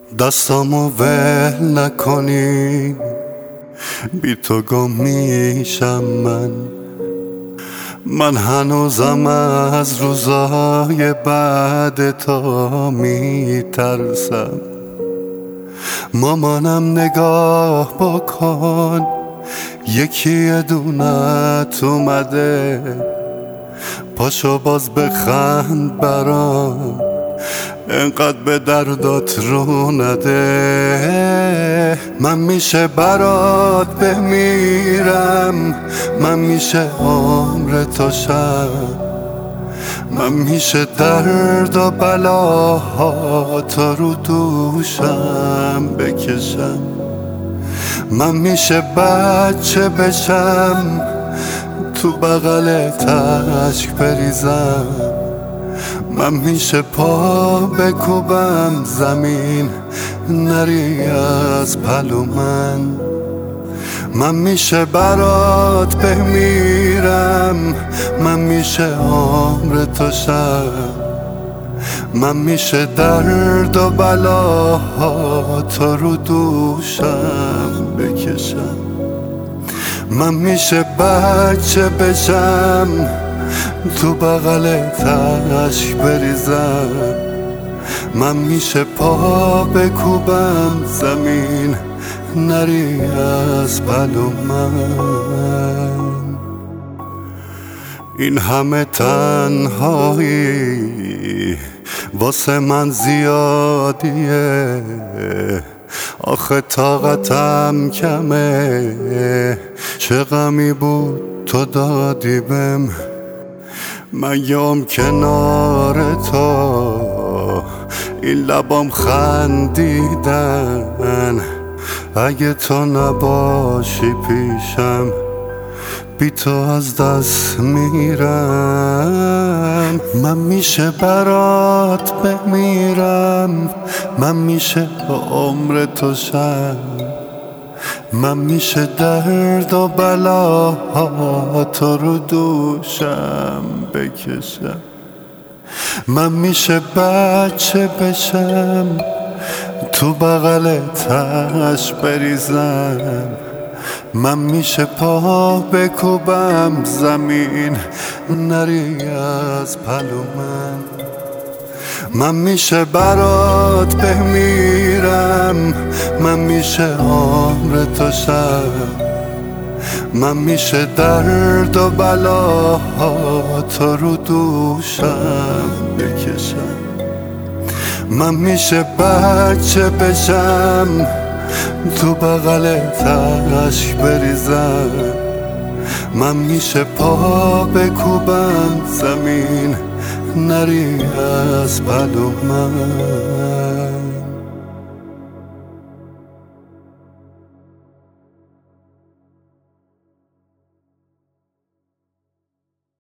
دستامو ول نکنی، بی تو گم میشم من هنوزم از روزای بعد تو میترسم. مامانم نگاه بکن، یکی دونت اومده، پاشو باز بخند برام، انقدر به دردات رو نده. من میشه برات بمیرم، من میشه عمر تو شم، من میشه درد و بلاها تو رو دوشم بکشم، من میشه بچه بشم تو بغلت اشک بریزم، من میشه پا بکوبم زمین نری از پلو من میشه برات بمیرم، من میشه عمر تو شم، من میشه درد و بلاها تو رو دوشم بکشم، من میشه بچه بشم تو بغلت اشک بریزم، من میشه پا بکوبم زمین نری از پلو این همه تنهایی واسه من زیادیه، آخه طاقتم کمه، چه غمی بود تو دادی بهم، من یام کنار تو این لبام خندیدن، اگه تو نباشی پیشم بی تو از دست میرم. من میشه برات بمیرم، من میشه عمر تو شم، من میشه درد و بلاها تو رو دوشم بکشم، من میشه بچه بشم تو بغلت اشک بریزم، من میشه پا بکوبم زمین نری از پلو من میشه برات بمیرم، من میشه عمر تو شم، من میشه درد و بلاها تو رو دوشم بکشم، من میشه بچه بشم تو بغلت اشک بریزم، من میشه پا بکوبم زمین نری از پلو